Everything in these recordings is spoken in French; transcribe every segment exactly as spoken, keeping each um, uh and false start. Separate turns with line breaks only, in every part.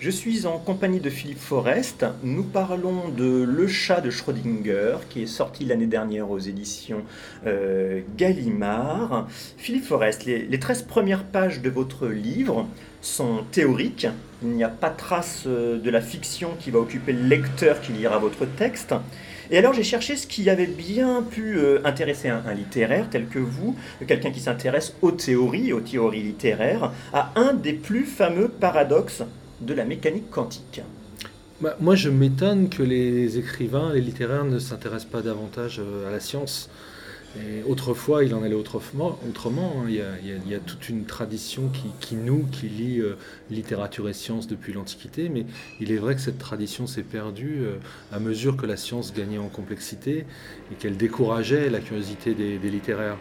Je suis en compagnie de Philippe Forest. Nous parlons de Le chat de Schrödinger, qui est sorti l'année dernière aux éditions euh, Gallimard. Philippe Forest, les, les treize premières pages de votre livre sont théoriques. Il n'y a pas trace euh, de la fiction qui va occuper le lecteur qui lira votre texte. Et alors j'ai cherché ce qui avait bien pu euh, intéresser un, un littéraire tel que vous, quelqu'un qui s'intéresse aux théories, aux théories littéraires, à un des plus fameux paradoxes de la mécanique quantique.
Bah, moi, je m'étonne que les écrivains, les littéraires ne s'intéressent pas davantage euh, à la science. Et autrefois, il en allait autrement. autrement hein. il, y a, il, y a, il y a toute une tradition qui, qui noue, qui lie euh, littérature et science depuis l'Antiquité, mais il est vrai que cette tradition s'est perdue euh, à mesure que la science gagnait en complexité et qu'elle décourageait la curiosité des, des littéraires.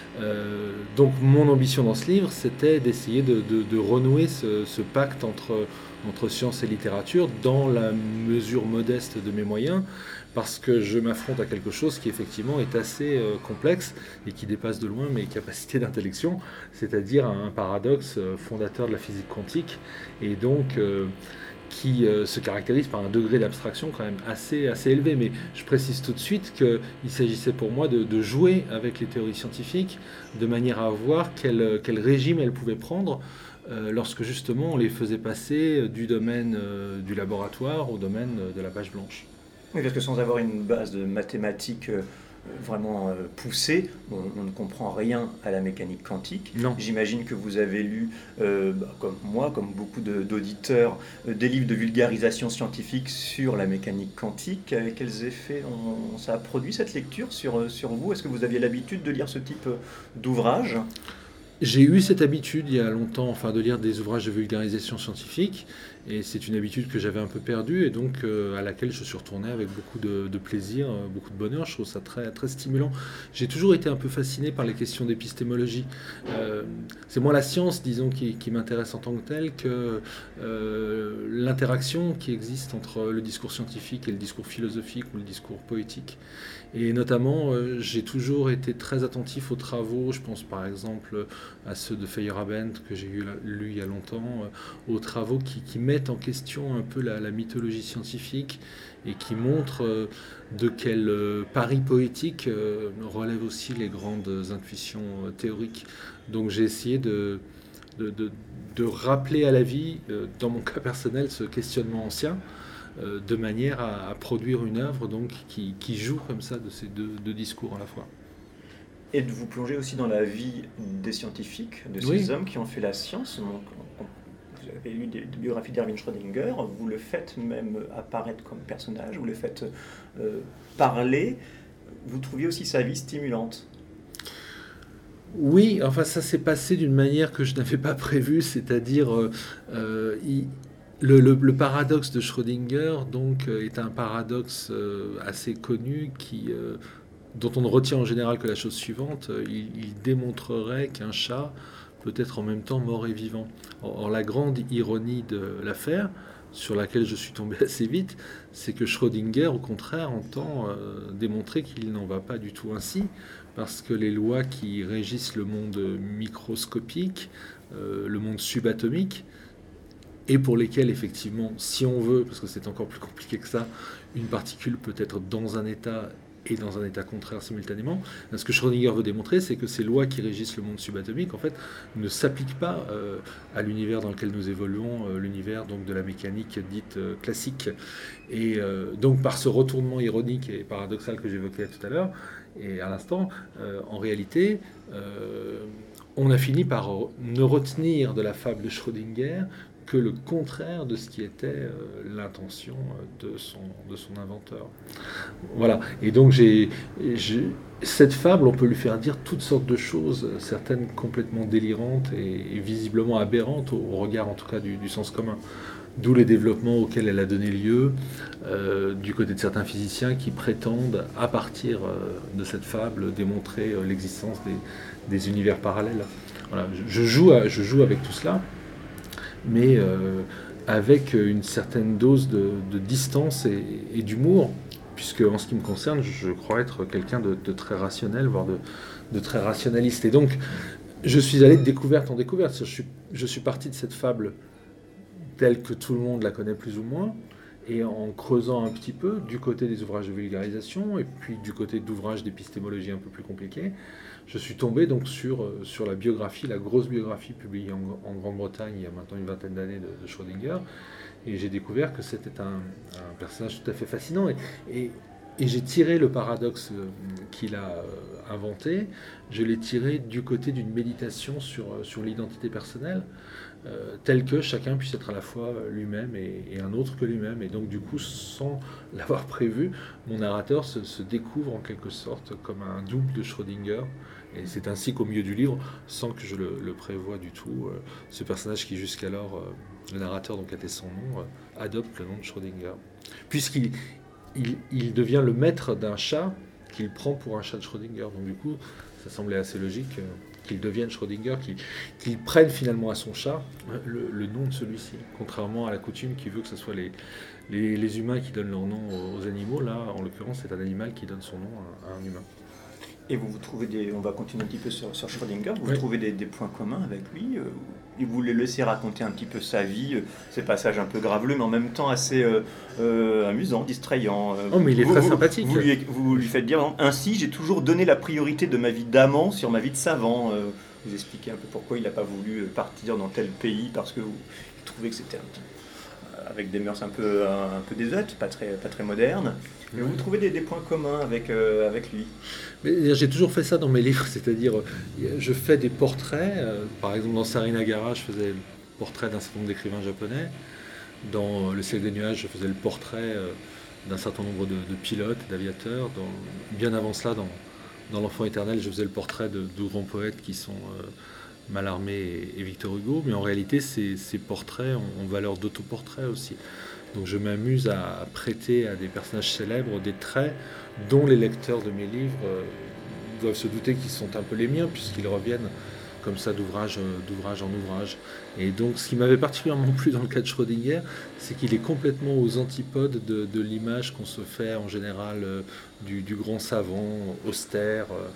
Euh, donc mon ambition dans ce livre, c'était d'essayer de, de, de renouer ce, ce pacte entre, entre science et littérature dans la mesure modeste de mes moyens, parce que je m'affronte à quelque chose qui effectivement est assez euh, complexe et qui dépasse de loin mes capacités d'intellection, c'est-à-dire un paradoxe fondateur de la physique quantique, et donc euh, qui euh, se caractérise par un degré d'abstraction quand même assez, assez élevé. Mais je précise tout de suite qu'il s'agissait pour moi de, de jouer avec les théories scientifiques de manière à voir quel, quel régime elles pouvaient prendre euh, lorsque justement on les faisait passer du domaine euh, du laboratoire au domaine de la page blanche.
Oui, parce que sans avoir une base de mathématiques euh, vraiment euh, poussée, on, on ne comprend rien à la mécanique quantique.
Non.
J'imagine que vous avez lu, euh, bah, comme moi, comme beaucoup de, d'auditeurs, euh, des livres de vulgarisation scientifique sur la mécanique quantique. Euh, quels effets on, ça a produit cette lecture sur, sur vous? Est-ce que vous aviez l'habitude de lire ce type d'ouvrage?
J'ai eu cette habitude il y a longtemps, enfin, de lire des ouvrages de vulgarisation scientifique, et c'est une habitude que j'avais un peu perdue et donc euh, à laquelle je suis retourné avec beaucoup de, de plaisir, euh, beaucoup de bonheur. Je trouve ça très, très stimulant. J'ai toujours été un peu fasciné par les questions d'épistémologie. Euh, c'est moins la science, disons, qui, qui m'intéresse en tant que telle que euh, l'interaction qui existe entre le discours scientifique et le discours philosophique ou le discours poétique. Et notamment, euh, j'ai toujours été très attentif aux travaux, je pense par exemple à ceux de Feyerabend que j'ai lu il y a longtemps, euh, aux travaux qui, qui mettent en question un peu la, la mythologie scientifique et qui montrent euh, de quel euh, pari poétique euh, relèvent aussi les grandes intuitions euh, théoriques. Donc j'ai essayé de, de, de, de rappeler à la vie, euh, dans mon cas personnel, ce questionnement ancien, de manière à, à produire une œuvre donc, qui, qui joue comme ça de ces deux, deux discours à la fois.
Et de vous plonger aussi dans la vie des scientifiques, de ces oui. hommes qui ont fait la science. Donc, vous avez lu des, des biographies d'Erwin Schrödinger, vous le faites même apparaître comme personnage, vous le faites euh, parler. Vous trouviez aussi sa vie stimulante?
Oui, enfin ça s'est passé d'une manière que je n'avais pas prévue, c'est-à-dire euh, euh, il, Le, le, le paradoxe de Schrödinger donc, euh, est un paradoxe euh, assez connu qui, euh, dont on ne retient en général que la chose suivante. Il, il démontrerait qu'un chat peut être en même temps mort et vivant. Or, or la grande ironie de l'affaire, sur laquelle je suis tombé assez vite, c'est que Schrödinger, au contraire, entend euh, démontrer qu'il n'en va pas du tout ainsi, parce que les lois qui régissent le monde microscopique, euh, le monde subatomique, et pour lesquels, effectivement, si on veut, parce que c'est encore plus compliqué que ça, une particule peut être dans un état et dans un état contraire simultanément. Ce que Schrödinger veut démontrer, c'est que ces lois qui régissent le monde subatomique, en fait, ne s'appliquent pas euh, à l'univers dans lequel nous évoluons, euh, l'univers donc de la mécanique dite euh, classique. Et euh, donc, par ce retournement ironique et paradoxal que j'évoquais tout à l'heure, et à l'instant, euh, en réalité, euh, on a fini par ne retenir de la fable de Schrödinger que le contraire de ce qui était euh, l'intention de son, de son inventeur. Voilà. Et donc, j'ai, j'ai, cette fable, on peut lui faire dire toutes sortes de choses, certaines complètement délirantes et, et visiblement aberrantes, au, au regard en tout cas du, du sens commun. D'où les développements auxquels elle a donné lieu, euh, du côté de certains physiciens qui prétendent, à partir euh, de cette fable, démontrer euh, l'existence des, des univers parallèles. Voilà. Je, joue à, je joue avec tout cela, mais euh, avec une certaine dose de, de distance et, et d'humour, puisque en ce qui me concerne, je crois être quelqu'un de, de très rationnel, voire de, de très rationaliste. Et donc, je suis allé de découverte en découverte. Je suis, je suis parti de cette fable telle que tout le monde la connaît plus ou moins. Et en creusant un petit peu du côté des ouvrages de vulgarisation et puis du côté d'ouvrages d'épistémologie un peu plus compliqués, je suis tombé donc sur, sur la biographie, la grosse biographie publiée en, en Grande-Bretagne il y a maintenant une vingtaine d'années de, de Schrödinger. Et j'ai découvert que c'était un, un personnage tout à fait fascinant. Et, et, et j'ai tiré le paradoxe qu'il a inventé, je l'ai tiré du côté d'une méditation sur, sur l'identité personnelle. Euh, tel que chacun puisse être à la fois lui-même et, et un autre que lui-même. Et donc du coup, sans l'avoir prévu, mon narrateur se, se découvre en quelque sorte comme un double de Schrödinger. Et c'est ainsi qu'au milieu du livre, sans que je le, le prévoie du tout, euh, ce personnage qui jusqu'alors, euh, le narrateur donc était son nom, euh, adopte le nom de Schrödinger. Puisqu'il il, il devient le maître d'un chat qu'il prend pour un chat de Schrödinger. Donc du coup, ça semblait assez logique. Euh, qu'il devienne Schrödinger, qu'il, qu'il prenne finalement à son chat le, le nom de celui-ci, contrairement à la coutume qui veut que ce soit les, les, les humains qui donnent leur nom aux, aux animaux. Là, en l'occurrence, c'est un animal qui donne son nom à, à un humain.
Et vous, vous trouvez des... On va continuer un petit peu sur, sur Schrödinger. Vous
Oui.
trouvez des, des points communs avec lui euh, et vous le laissez raconter un petit peu sa vie, euh, ces passages un peu graveleux, mais en même temps assez euh, euh, amusants, distrayants. Euh,
oh, mais il est
vous,
très
vous,
sympathique.
Vous lui, vous lui faites dire, ainsi, j'ai toujours donné la priorité de ma vie d'amant sur ma vie de savant. Euh, vous expliquez un peu pourquoi il n'a pas voulu partir dans tel pays, parce que vous trouvez que c'était un petit avec des mœurs un peu, un, un peu désuètes, pas très, pas très modernes. Mais vous trouvez des, des points communs avec, euh, avec lui.
Mais j'ai toujours fait ça dans mes livres, c'est-à-dire je fais des portraits. Euh, par exemple, dans Sarinagara, je faisais le portrait d'un certain nombre d'écrivains japonais. Dans Le Ciel des nuages, je faisais le portrait euh, d'un certain nombre de, de pilotes, d'aviateurs. Dans, bien avant cela, dans, dans L'Enfant éternel, je faisais le portrait de, de grands poètes qui sont euh, Mallarmé et, et Victor Hugo. Mais en réalité, ces, ces portraits ont, ont valeur d'autoportrait aussi. Donc je m'amuse à, à prêter à des personnages célèbres des traits dont les lecteurs de mes livres euh, doivent se douter qu'ils sont un peu les miens, puisqu'ils reviennent comme ça d'ouvrage, d'ouvrage en ouvrage. Et donc ce qui m'avait particulièrement plu dans le cas de Schrödinger, c'est qu'il est complètement aux antipodes de, de l'image qu'on se fait en général euh, du, du grand savant, austère, euh,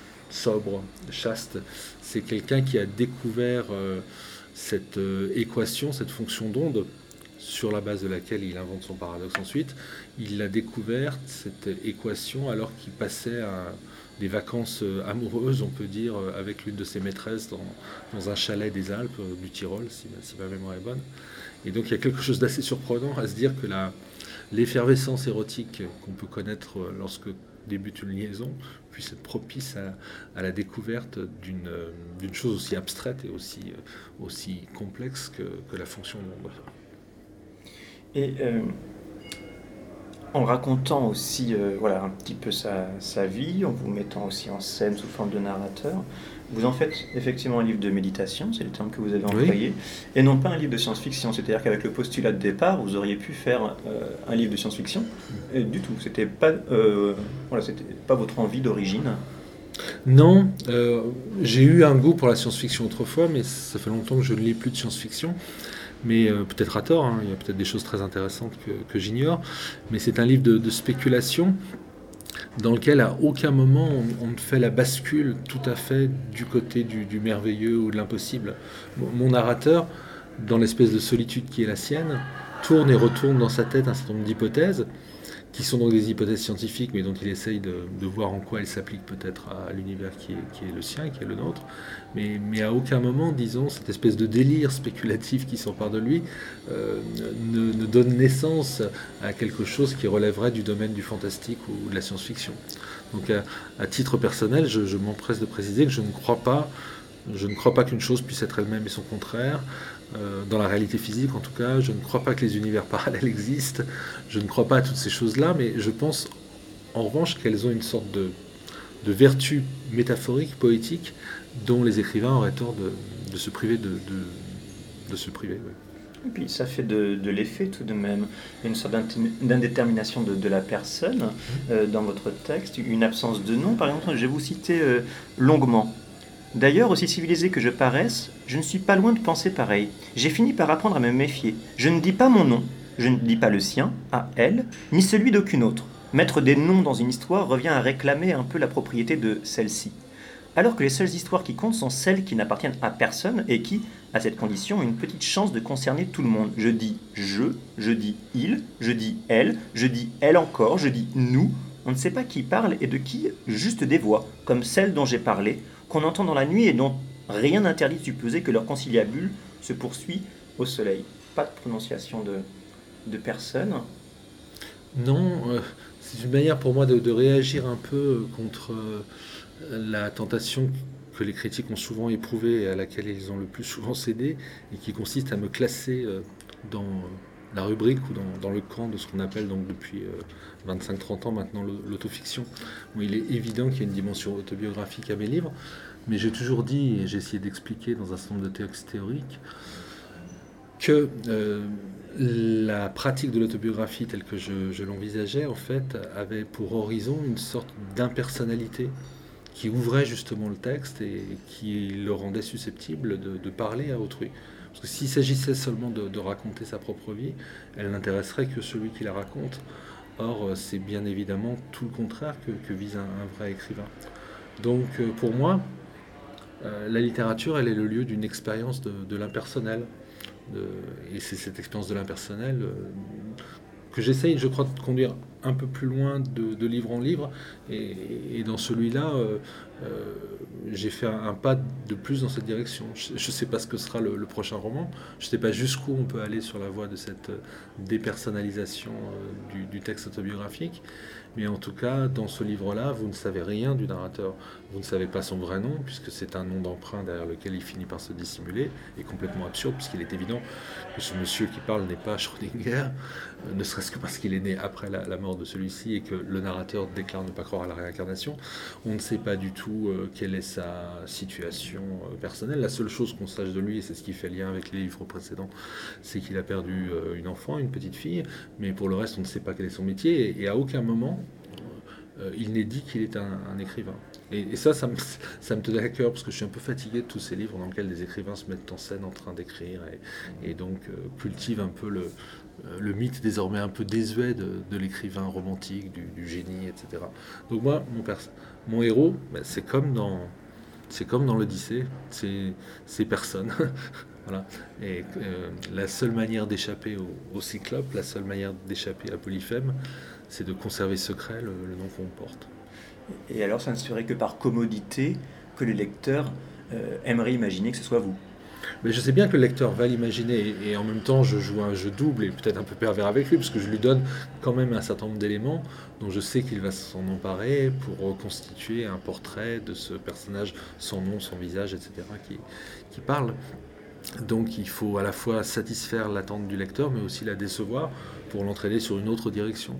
sobre, chaste. C'est quelqu'un qui a découvert euh, cette euh, équation, cette fonction d'onde, sur la base de laquelle il invente son paradoxe ensuite. Il l'a découverte, cette équation, alors qu'il passait à des vacances amoureuses, on peut dire, avec l'une de ses maîtresses dans, dans un chalet des Alpes, du Tyrol, si, si ma mémoire est bonne. Et donc il y a quelque chose d'assez surprenant à se dire que la, l'effervescence érotique qu'on peut connaître lorsque débute une liaison puisse être propice à, à la découverte d'une, d'une chose aussi abstraite et aussi, aussi complexe que, que la fonction d'onde.
Et euh, en racontant aussi euh, voilà, un petit peu sa, sa vie, en vous mettant aussi en scène sous forme de narrateur, vous en faites effectivement un livre de méditation, c'est le terme que vous avez employé, oui. Et non pas un livre de science-fiction. C'est-à-dire qu'avec le postulat de départ, vous auriez pu faire euh, un livre de science-fiction, et du tout. C'était pas, euh, voilà, c'était pas votre envie d'origine.
Non, euh, j'ai eu un goût pour la science-fiction autrefois, mais ça fait longtemps que je ne lis plus de science-fiction. Mais euh, peut-être à tort, hein, il y a peut-être des choses très intéressantes que, que j'ignore, mais c'est un livre de, de spéculation dans lequel à aucun moment on, on ne fait la bascule tout à fait du côté du, du merveilleux ou de l'impossible. Mon narrateur, dans l'espèce de solitude qui est la sienne, tourne et retourne dans sa tête un certain nombre d'hypothèses, qui sont donc des hypothèses scientifiques, mais dont il essaye de, de voir en quoi elles s'appliquent peut-être à l'univers qui est, qui est le sien, qui est le nôtre. Mais, mais à aucun moment, disons, cette espèce de délire spéculatif qui s'empare de lui euh, ne, ne donne naissance à quelque chose qui relèverait du domaine du fantastique ou de la science-fiction. Donc à, à titre personnel, je, je m'empresse de préciser que je ne crois pas, je ne crois pas qu'une chose puisse être elle-même et son contraire. Euh, dans la réalité physique, en tout cas, je ne crois pas que les univers parallèles existent. Je ne crois pas à toutes ces choses-là, mais je pense en revanche qu'elles ont une sorte de, de vertu métaphorique, poétique, dont les écrivains auraient tort de, de se priver de, de, de se priver. Oui.
Et puis ça fait de, de l'effet tout de même. Il y a une sorte d'indétermination de, de la personne euh, dans votre texte, une absence de nom. Par exemple, je vais vous citer euh, longuement. D'ailleurs, aussi civilisé que je paraisse, je ne suis pas loin de penser pareil. J'ai fini par apprendre à me méfier. Je ne dis pas mon nom, je ne dis pas le sien, à elle, ni celui d'aucune autre. Mettre des noms dans une histoire revient à réclamer un peu la propriété de celle-ci. alors que les seules histoires qui comptent sont celles qui n'appartiennent à personne et qui, à cette condition, ont une petite chance de concerner tout le monde. Je dis je, je dis il, je dis elle, je dis elle encore, je dis nous. On ne sait pas qui parle et de qui, juste des voix, comme celle dont j'ai parlé, qu'on entend dans la nuit et dont rien n'interdit de supposer que leur conciliabule se poursuit au soleil. Pas de prononciation de, de personne.
Non, euh, c'est une manière pour moi de, de réagir un peu contre euh, la tentation que les critiques ont souvent éprouvée et à laquelle ils ont le plus souvent cédé, et qui consiste à me classer euh, dans la rubrique ou dans, dans le camp de ce qu'on appelle donc depuis euh, vingt-cinq trente ans maintenant l'autofiction. Bon, il est évident qu'il y a une dimension autobiographique à mes livres, mais j'ai toujours dit, et j'ai essayé d'expliquer dans un certain nombre de textes théoriques, que euh, la pratique de l'autobiographie telle que je, je l'envisageais, en fait, avait pour horizon une sorte d'impersonnalité qui ouvrait justement le texte et qui le rendait susceptible de, de parler à autrui. Parce que s'il s'agissait seulement de, de raconter sa propre vie, elle n'intéresserait que celui qui la raconte. Or, c'est bien évidemment tout le contraire que, que vise un, un vrai écrivain. Donc, pour moi, euh, la littérature, elle est le lieu d'une expérience de, de l'impersonnel. De, et c'est cette expérience de l'impersonnel euh, que j'essaye, je crois, de conduire un peu plus loin de, de livre en livre. Et, et dans celui-là, euh, euh, j'ai fait un, un pas de plus dans cette direction. Je ne sais pas ce que sera le, le prochain roman. Je ne sais pas jusqu'où on peut aller sur la voie de cette dépersonnalisation euh, du, du texte autobiographique. Mais en tout cas, dans ce livre-là, vous ne savez rien du narrateur. Vous ne savez pas son vrai nom, puisque c'est un nom d'emprunt derrière lequel il finit par se dissimuler, et complètement absurde, puisqu'il est évident que ce monsieur qui parle n'est pas Schrödinger, euh, ne serait-ce que parce qu'il est né après la, la mort de celui-ci, et que le narrateur déclare ne pas croire à la réincarnation. On ne sait pas du tout euh, quelle est sa situation euh, personnelle. La seule chose qu'on sache de lui, et c'est ce qui fait lien avec les livres précédents, c'est qu'il a perdu euh, une enfant, une petite fille, mais pour le reste, on ne sait pas quel est son métier, et, et à aucun moment, Euh, il n'est dit qu'il est un, un écrivain. Et, et ça, ça me, ça me tenait à cœur, parce que je suis un peu fatigué de tous ces livres dans lesquels des écrivains se mettent en scène en train d'écrire et, et donc euh, cultivent un peu le, euh, le mythe désormais un peu désuet de, de l'écrivain romantique, du, du génie, et cetera. Donc moi, mon, pers- mon héros, ben, c'est comme dans, c'est comme dans l'Odyssée, c'est, c'est personne. Voilà. Et euh, la seule manière d'échapper au, au Cyclope, la seule manière d'échapper à Polyphème, c'est de conserver secret le, le nom qu'on porte.
Et alors, ça ne serait que par commodité que le lecteur euh, aimerait imaginer que ce soit vous.
Mais je sais bien que le lecteur va l'imaginer, et, et en même temps, je joue un jeu double et peut-être un peu pervers avec lui, parce que je lui donne quand même un certain nombre d'éléments dont je sais qu'il va s'en emparer pour reconstituer un portrait de ce personnage sans nom, sans visage, et cetera, qui, qui parle. Donc il faut à la fois satisfaire l'attente du lecteur, mais aussi la décevoir pour l'entraîner sur une autre direction.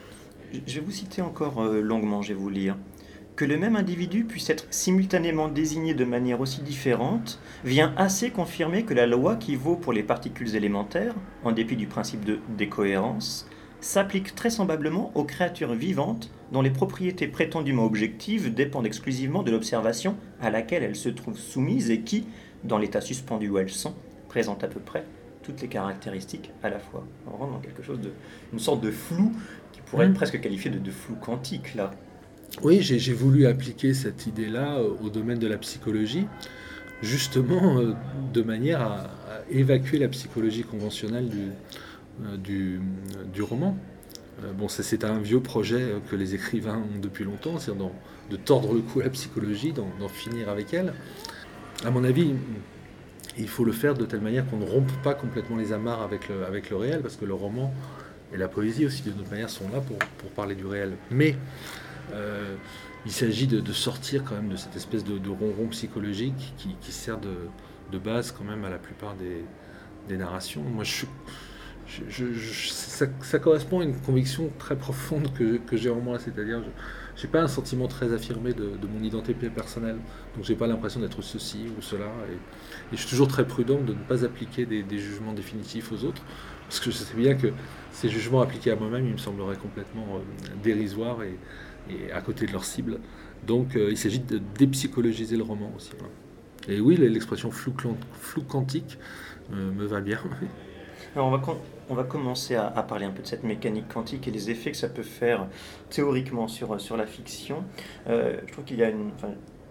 Je vais vous citer encore euh, longuement, je vais vous lire. Que le même individu puisse être simultanément désigné de manière aussi différente vient assez confirmer que la loi qui vaut pour les particules élémentaires, en dépit du principe de décohérence, s'applique très semblablement aux créatures vivantes dont les propriétés prétendument objectives dépendent exclusivement de l'observation à laquelle elles se trouvent soumises et qui, dans l'état suspendu où elles sont, présentent à peu près toutes les caractéristiques à la fois. On rentre dans quelque chose de, une sorte de flou qui pourrait mmh. être presque qualifié de, de flou quantique là.
Oui, j'ai, j'ai voulu appliquer cette idée-là au domaine de la psychologie, justement euh, de manière à, à évacuer la psychologie conventionnelle du, euh, du, du roman. Euh, bon, c'est, c'est un vieux projet que les écrivains ont depuis longtemps, c'est-à-dire de tordre le cou à la psychologie, d'en, d'en finir avec elle. À mon avis, il faut le faire de telle manière qu'on ne rompe pas complètement les amarres avec le, avec le réel, parce que le roman et la poésie aussi, de notre manière, sont là pour, pour parler du réel. Mais euh, il s'agit de, de sortir quand même de cette espèce de, de ronron psychologique qui, qui sert de, de base quand même à la plupart des, des narrations. Moi, je, je, je, je, ça, ça correspond à une conviction très profonde que, que j'ai en moi, c'est-à-dire je n'ai pas un sentiment très affirmé de, de mon identité personnelle, donc j'ai pas l'impression d'être ceci ou cela, et, et je suis toujours très prudent de ne pas appliquer des, des jugements définitifs aux autres, parce que je sais bien que ces jugements appliqués à moi-même, ils me sembleraient complètement euh, dérisoires et, et à côté de leur cible. Donc euh, il s'agit de dépsychologiser le roman aussi. Voilà. Et oui, l'expression flou, flou quantique euh, me va bien.
Alors on va, con- on va commencer à, à parler un peu de cette mécanique quantique et les effets que ça peut faire théoriquement sur, sur la fiction. Euh, je trouve qu'il y a une... Enfin,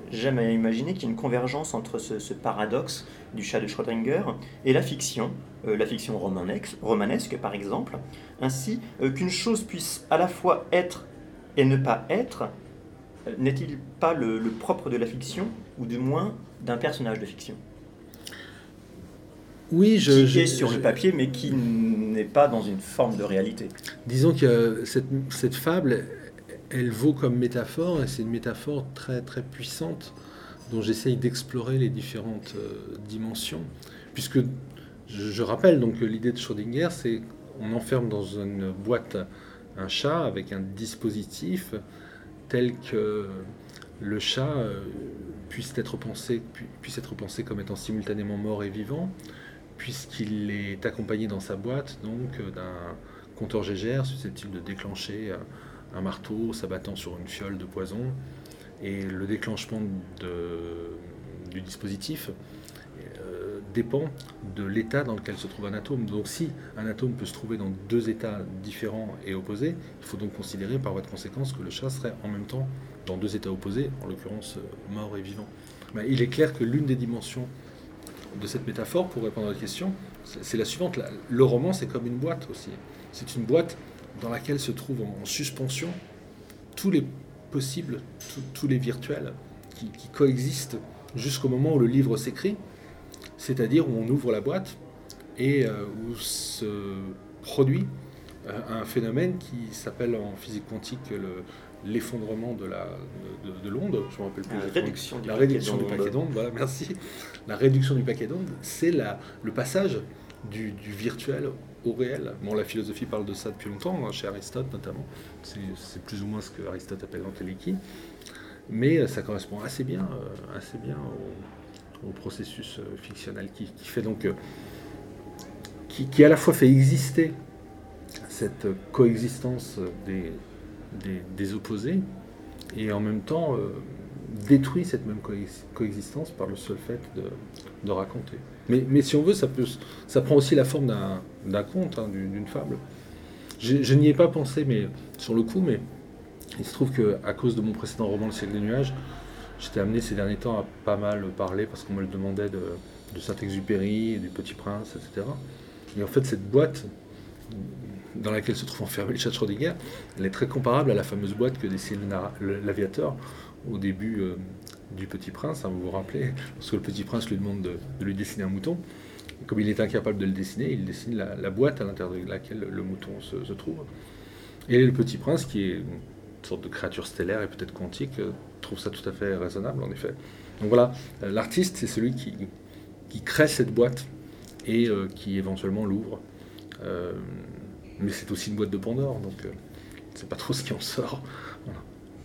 j'aime à imaginer qu'il y a une convergence entre ce, ce paradoxe du chat de Schrödinger et la fiction, euh, la fiction romanesque, romanesque par exemple, ainsi euh, qu'une chose puisse à la fois être et ne pas être, euh, n'est-il pas le, le propre de la fiction, ou du moins d'un personnage de fiction?
Oui, je,
qui
je,
est sur
je,
le papier, mais qui n'est pas dans une forme de réalité.
Disons que cette, cette fable, elle vaut comme métaphore, et c'est une métaphore très, très puissante, dont j'essaye d'explorer les différentes euh, dimensions. Puisque, je, je rappelle, donc l'idée de Schrödinger, c'est qu'on enferme dans une boîte un chat avec un dispositif tel que le chat euh, puisse être pensé, puisse être pensé comme étant simultanément mort et vivant, puisqu'il est accompagné dans sa boîte donc d'un compteur G G R susceptible de déclencher un marteau s'abattant sur une fiole de poison. Et le déclenchement de, du dispositif euh, dépend de l'état dans lequel se trouve un atome. Donc si un atome peut se trouver dans deux états différents et opposés, il faut donc considérer par voie de conséquence que le chat serait en même temps dans deux états opposés, en l'occurrence euh, mort et vivant. Mais il est clair que l'une des dimensions de cette métaphore, pour répondre à la question, c'est la suivante. Le roman, c'est comme une boîte aussi. C'est une boîte dans laquelle se trouvent en suspension tous les possibles, tous, tous les virtuels qui, qui coexistent jusqu'au moment où le livre s'écrit, c'est-à-dire où on ouvre la boîte et euh, où se produit euh, un phénomène qui s'appelle en physique quantique le, l'effondrement de, la, de, de, de l'onde. Je me rappelle plus.
La réduction du
la
paquet
réduction
d'onde.
du paquet d'onde. Voilà, merci. La réduction du paquet d'onde, c'est la, le passage du, du virtuel au réel. Bon, la philosophie parle de ça depuis longtemps, hein, chez Aristote notamment. C'est, c'est plus ou moins ce que Aristote appelle l'entéléchie. Mais ça correspond assez bien, euh, assez bien au, au processus euh, fictionnel qui, qui fait donc, euh, qui, qui à la fois fait exister cette coexistence des, des, des opposés et en même temps euh, détruit cette même coexistence par le seul fait de, de raconter. Mais, mais si on veut, ça, peut, ça prend aussi la forme d'un, d'un conte, hein, d'une fable. Je, je n'y ai pas pensé mais, sur le coup, mais il se trouve qu'à cause de mon précédent roman, Le siècle des nuages, j'étais amené ces derniers temps à pas mal parler parce qu'on me le demandait de, de Saint-Exupéry, du Petit Prince, et cetera. Et en fait, cette boîte dans laquelle se trouve enfermé le chat de Schrödinger, elle est très comparable à la fameuse boîte que dessine l'aviateur au début euh, du Petit Prince. Hein, vous vous rappelez, lorsque le Petit Prince lui demande de, de lui dessiner un mouton, et comme il est incapable de le dessiner, il dessine la, la boîte à l'intérieur de laquelle le mouton se, se trouve. Et le Petit Prince, qui est une sorte de créature stellaire et peut-être quantique, euh, trouve ça tout à fait raisonnable, en effet. Donc voilà, euh, l'artiste, c'est celui qui, qui crée cette boîte et euh, qui éventuellement l'ouvre. Euh, mais c'est aussi une boîte de Pandore, donc euh, c'est pas trop ce qui en sort. Voilà.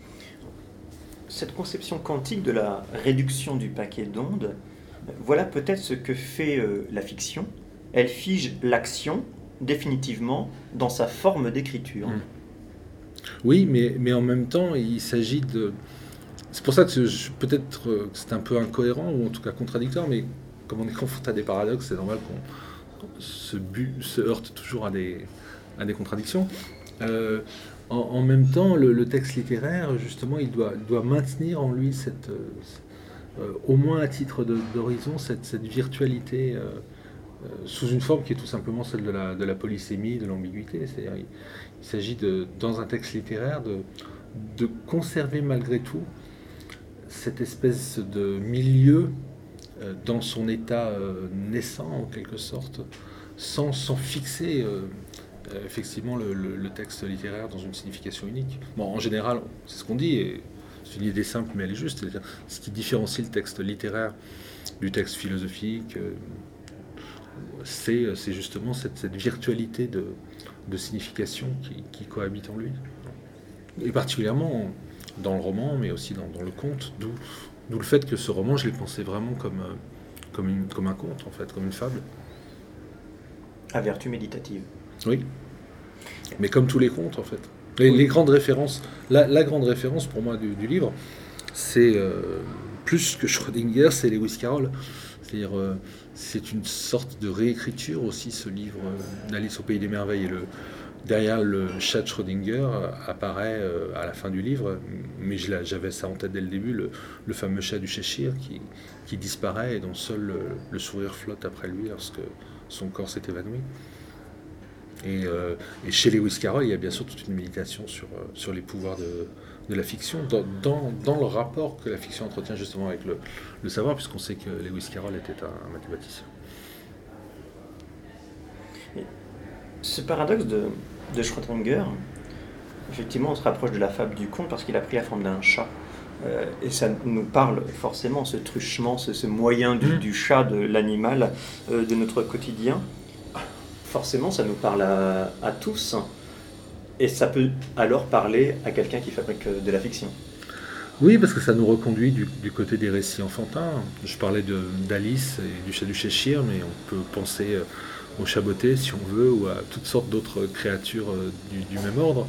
Cette conception quantique de la réduction du paquet d'ondes, voilà peut-être ce que fait euh, la fiction. Elle fige l'action définitivement dans sa forme d'écriture.
Mmh. Oui, mais, mais en même temps, il s'agit de... C'est pour ça que je, peut-être que c'est un peu incohérent, ou en tout cas contradictoire, mais comme on est confronté à des paradoxes, c'est normal qu'on se, bu, se heurte toujours à des, à des contradictions. Euh, en, en même temps, le, le texte littéraire, justement, il doit, il doit maintenir en lui, cette, euh, au moins à titre de, d'horizon, cette, cette virtualité euh, euh, sous une forme qui est tout simplement celle de la, de la polysémie, de l'ambiguïté. C'est-à-dire, il, il s'agit, de, dans un texte littéraire, de, de conserver malgré tout cette espèce de milieu euh, dans son état euh, naissant, en quelque sorte, sans, sans fixer euh, euh, effectivement le, le, le texte littéraire dans une signification unique. Bon, en général, c'est ce qu'on dit, et c'est une idée simple, mais elle est juste. C'est-à-dire, ce qui différencie le texte littéraire du texte philosophique, euh, c'est, c'est justement cette, cette virtualité de, de signification qui, qui cohabite en lui. Et particulièrement dans le roman, mais aussi dans, dans le conte, d'où, d'où le fait que ce roman, je l'ai pensé vraiment comme, comme, une, comme un conte, en fait, comme une fable.
À vertu méditative.
Oui, mais comme tous les contes, en fait. Les, oui. les grandes références, la, la grande référence pour moi du, du livre, c'est euh, plus que Schrödinger, c'est Lewis Carroll. C'est-à-dire, euh, c'est une sorte de réécriture aussi, ce livre euh, d'Alice au Pays des Merveilles. Et le, derrière le chat de Schrödinger apparaît euh, à la fin du livre, mais je l'ai- j'avais ça en tête dès le début, le, le fameux chat du Cheshire qui, qui disparaît et dont seul le, le sourire flotte après lui lorsque son corps s'est évanoui. Et, euh, et chez Lewis Carroll, il y a bien sûr toute une méditation sur, euh, sur les pouvoirs de, de la fiction, dans, dans, dans le rapport que la fiction entretient justement avec le, le savoir, puisqu'on sait que Lewis Carroll était un, un mathématicien.
Et ce paradoxe de, de Schrödinger, effectivement, on se rapproche de la fable du conte parce qu'il a pris la forme d'un chat. Euh, et ça nous parle forcément, ce truchement, ce, ce moyen du,
Mmh.
du chat, de l'animal, euh, de notre quotidien. Forcément, ça nous parle à, à tous. Et ça peut alors parler à quelqu'un qui fabrique euh, de la fiction.
Oui, parce que ça nous reconduit du, du côté des récits enfantins. Je parlais de- d'Alice et du chat du Cheshire, mais on peut penser euh, au chat botté, si on veut, ou à toutes sortes d'autres créatures euh, du, du même ordre.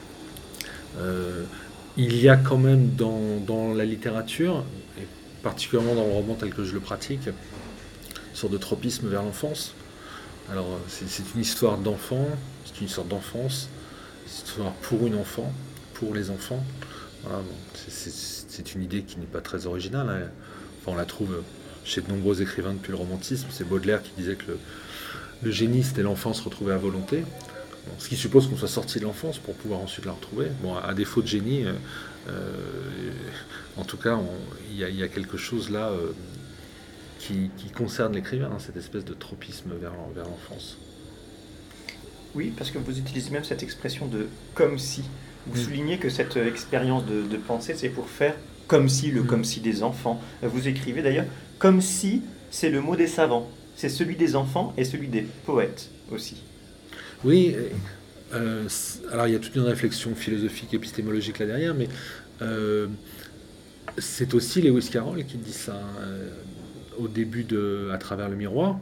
Euh, il y a quand même dans, dans la littérature, et particulièrement dans le roman tel que je le pratique, une sorte de tropisme vers l'enfance. Alors, euh, c'est c'est une histoire d'enfant, c'est une histoire d'enfance, c'est une histoire pour une enfant, pour les enfants. Voilà, bon, c'est- c'est c'est une idée qui n'est pas très originale, hein. Enfin, on la trouve chez de nombreux écrivains depuis le romantisme. C'est Baudelaire qui disait que le, le génie, c'était l'enfance retrouvée à volonté. Bon, ce qui suppose qu'on soit sorti de l'enfance pour pouvoir ensuite la retrouver. Bon, à défaut de génie, euh, euh, en tout cas, on- il y, a- il y a quelque chose là euh, qui, qui concerne l'écrivain, hein, cette espèce de tropisme vers, l'en- vers l'enfance.
Oui, parce que vous utilisez même cette expression de comme si. Vous
Mm.
soulignez que cette euh, expérience de, de pensée, c'est pour faire comme si, le
Mm.
comme si des enfants. Euh, Vous écrivez d'ailleurs comme si, c'est le mot des savants. C'est celui des enfants et celui des poètes aussi.
Oui, euh, c- alors il y a toute une réflexion philosophique, épistémologique là derrière, mais euh, c'est aussi Lewis Carroll qui dit ça, hein, euh, au début de À travers le miroir.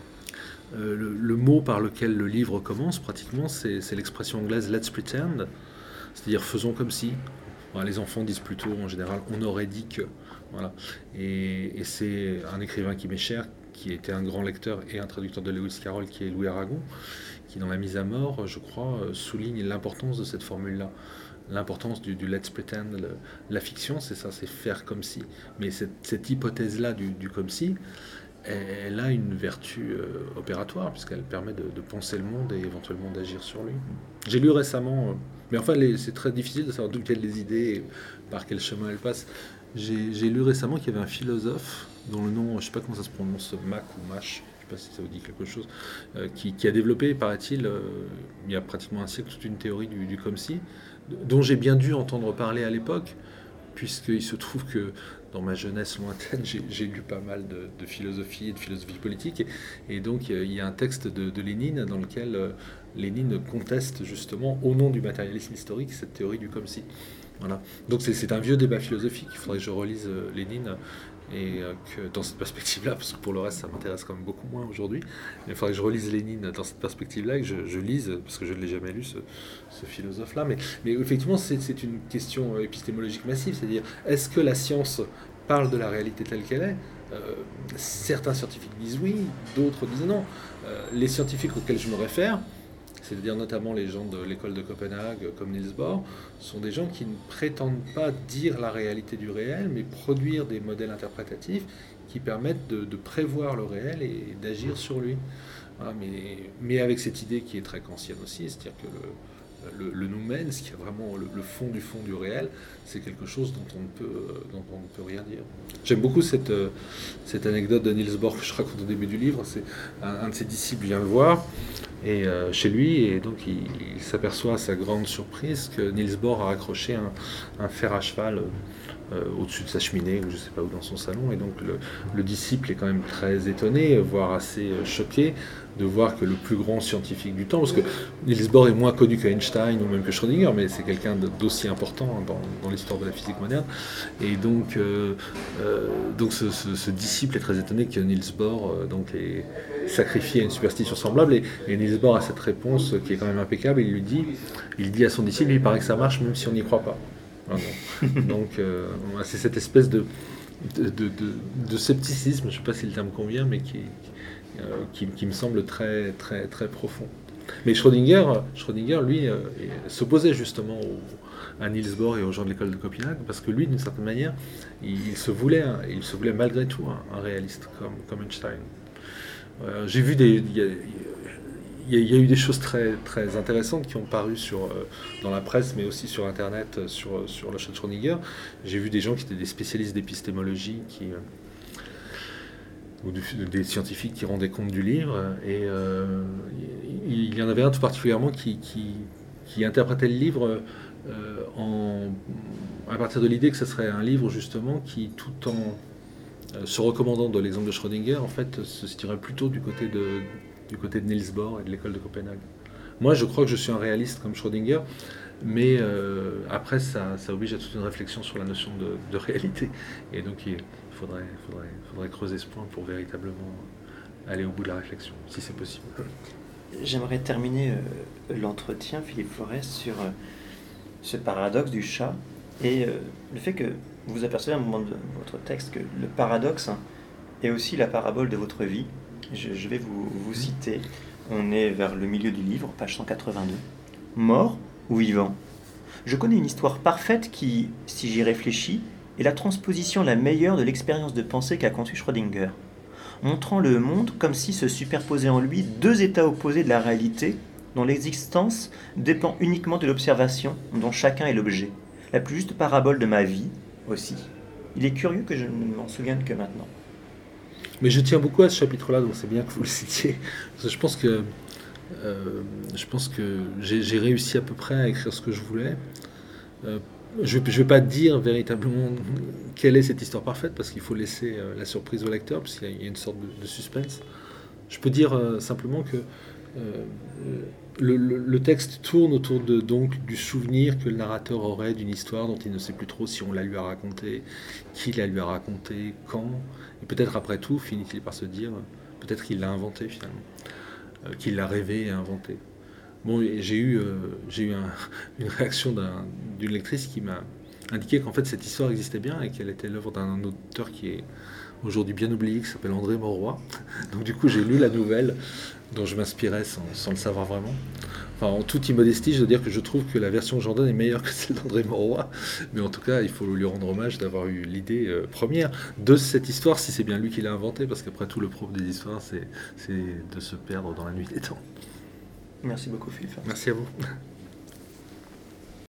Euh, le, le mot par lequel le livre commence, pratiquement, c'est c'est l'expression anglaise let's pretend, c'est-à-dire faisons comme si. Voilà, les enfants disent plutôt en général on aurait dit que. Voilà. Et, et c'est un écrivain qui m'est cher, qui était un grand lecteur et un traducteur de Lewis Carroll, qui est Louis Aragon, qui dans La mise à mort, je crois, euh, souligne l'importance de cette formule-là. L'importance du, du let's pretend. Le- la fiction, c'est ça, c'est faire comme si. Mais cette, cette hypothèse-là du, du comme si, elle a une vertu euh, opératoire, puisqu'elle permet de, de penser le monde et éventuellement d'agir sur lui. J'ai lu récemment, euh, mais enfin les- c'est très difficile de savoir d'où viennent les idées et par quel chemin elles passent. J'ai j'ai lu récemment qu'il y avait un philosophe dont le nom, je ne sais pas comment ça se prononce, Mac ou Mach, je ne sais pas si ça vous dit quelque chose, euh, qui, qui a développé, paraît-il, euh, il y a pratiquement un siècle, toute une théorie du, du comme si, dont j'ai bien dû entendre parler à l'époque, puisqu'il se trouve que dans ma jeunesse lointaine, j'ai j'ai lu pas mal de, de philosophie et de philosophie politique, et, et donc euh, il y a un texte de, de Lénine dans lequel euh, Lénine conteste justement, au nom du matérialisme historique, cette théorie du comme si. Voilà. Donc c'est c'est un vieux débat philosophique, il faudrait que je relise euh, Lénine, et euh, que dans cette perspective-là, parce que pour le reste ça m'intéresse quand même beaucoup moins aujourd'hui, mais il faudrait que je relise Lénine dans cette perspective-là, et que je, je lise, parce que je ne l'ai jamais lu, ce, ce philosophe-là. Mais, mais effectivement, c'est c'est une question euh, épistémologique massive, c'est-à-dire, est-ce que la science parle de la réalité telle qu'elle est? Euh, Certains scientifiques disent oui, d'autres disent non. Euh, les scientifiques auxquels je me réfère, c'est-à-dire notamment les gens de l'école de Copenhague comme Niels Bohr, sont des gens qui ne prétendent pas dire la réalité du réel, mais produire des modèles interprétatifs qui permettent de, de prévoir le réel et d'agir sur lui. Voilà, mais, mais avec cette idée qui est très kantienne aussi, c'est-à-dire que le, le, le noumen, ce qui est vraiment le, le fond du fond du réel, c'est quelque chose dont on ne peut, dont on ne peut rien dire. J'aime beaucoup cette, euh, cette anecdote de Niels Bohr que je raconte au début du livre. C'est un, un de ses disciples vient le voir et euh, chez lui, et donc il, il s'aperçoit à sa grande surprise que Niels Bohr a accroché un, un fer à cheval euh, au-dessus de sa cheminée, ou je ne sais pas où, dans son salon, et donc le, le disciple est quand même très étonné, voire assez euh, choqué de voir que le plus grand scientifique du temps, parce que Niels Bohr est moins connu qu'Einstein ou même que Schrödinger, mais c'est quelqu'un d'aussi important dans, dans l'histoire de la physique moderne, et donc, euh, euh, donc ce, ce, ce disciple est très étonné que Niels Bohr euh, donc est sacrifié à une superstition semblable, et, et Niels Bohr a cette réponse qui est quand même impeccable. Il lui dit, il dit à son disciple, il paraît que ça marche même si on n'y croit pas. Voilà. Donc euh, c'est cette espèce de, de, de, de, de scepticisme, je ne sais pas si le terme convient, mais qui, euh, qui, qui me semble très, très, très profond. Mais Schrödinger, Schrödinger lui, euh, s'opposait justement au, à Niels Bohr et aux gens de l'école de Copenhague, parce que lui, d'une certaine manière, il, il se voulait, hein, il se voulait malgré tout un, un réaliste comme, comme Einstein. Euh, j'ai vu des, il y, y, y a eu des choses très, très intéressantes qui ont paru sur, euh, dans la presse, mais aussi sur Internet, sur, sur le chat de Schrödinger. J'ai vu des gens qui étaient des spécialistes d'épistémologie, qui euh, ou des scientifiques qui rendaient compte du livre, et euh, il y en avait un tout particulièrement qui, qui, qui interprétait le livre euh, en, à partir de l'idée que ce serait un livre justement qui, tout en euh, se recommandant de l'exemple de Schrödinger, en fait, se situerait plutôt du côté de, du côté de Niels Bohr et de l'école de Copenhague. Moi, je crois que je suis un réaliste comme Schrödinger, mais euh, après, ça, ça oblige à toute une réflexion sur la notion de, de réalité. Et donc, il faudrait, faudrait, faudrait creuser ce point pour véritablement aller au bout de la réflexion, si c'est possible.
J'aimerais terminer euh, l'entretien, Philippe Forest, sur euh, ce paradoxe du chat et euh, le fait que vous apercevez à un moment de votre texte que le paradoxe est aussi la parabole de votre vie. Je, je vais vous, vous citer. On est vers le milieu du livre, page cent quatre-vingt-deux. Mort ou vivant ? Je connais une histoire parfaite qui, si j'y réfléchis, est la transposition la meilleure de l'expérience de pensée qu'a conçue Schrödinger, montrant le monde comme si se superposaient en lui deux états opposés de la réalité, dont l'existence dépend uniquement de l'observation, dont chacun est l'objet. La plus juste parabole de ma vie, aussi. Il est curieux que je ne m'en souvienne que maintenant.
Mais je tiens beaucoup à ce chapitre-là, donc c'est bien que vous le citiez. Parce que je pense que, euh, je pense que j'ai, j'ai réussi à peu près à écrire ce que je voulais. Euh, je ne vais pas dire véritablement quelle est cette histoire parfaite, parce qu'il faut laisser euh, la surprise au lecteur, parce qu'il y a une sorte de, de suspense. Je peux dire euh, simplement que euh, le, le, le texte tourne autour de, donc, du souvenir que le narrateur aurait d'une histoire dont il ne sait plus trop si on la lui a racontée, qui la lui a racontée, quand, et peut-être après tout finit-il par se dire peut-être qu'il l'a inventée finalement, euh, qu'il l'a rêvé et inventé. Bon, j'ai eu, euh, j'ai eu un, une réaction d'un, d'une lectrice qui m'a indiqué qu'en fait cette histoire existait bien et qu'elle était l'œuvre d'un auteur qui est aujourd'hui bien oublié, qui s'appelle André Mauroy. Donc du coup j'ai lu la nouvelle dont je m'inspirais sans, sans le savoir vraiment. Enfin, en toute immodestie, je dois dire que je trouve que la version que j'en donne est meilleure que celle d'André Mauroy. Mais en tout cas, il faut lui rendre hommage d'avoir eu l'idée euh, première de cette histoire, si c'est bien lui qui l'a inventée, parce qu'après tout, le propre des histoires, c'est, c'est de se perdre dans la nuit des temps.
Merci beaucoup, Philippe.
Merci à vous.